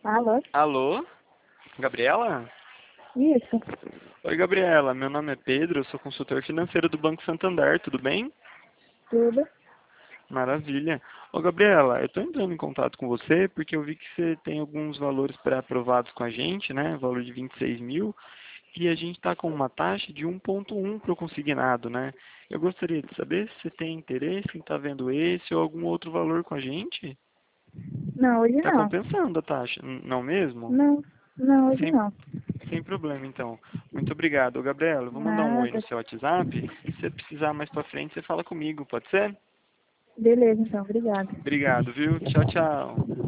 Alô? Alô? Gabriela? Isso, Oi, Gabriela. Meu nome é Pedro, eu sou consultor financeiro do Banco Santander, tudo bem? tudo. Maravilha. Ô, Gabriela, eu estou entrando em contato com você porque eu vi que você tem alguns valores pré-aprovados com a gente, né? Valor de 26 mil, e a gente está com uma taxa de 1,1 para o consignado, né? Eu gostaria de saber se você tem interesse em estar vendo esse ou algum outro valor com a gente. Não, hoje Está não. compensando a taxa, não mesmo? Não, não, hoje Sem, não. sem problema, então. Muito obrigado. Ô, Gabriela, eu vou mandar um oi no Nada. seu WhatsApp. Se você precisar mais pra frente, você fala comigo, pode ser? Beleza, então, obrigada. Obrigado, viu? Tchau, tchau.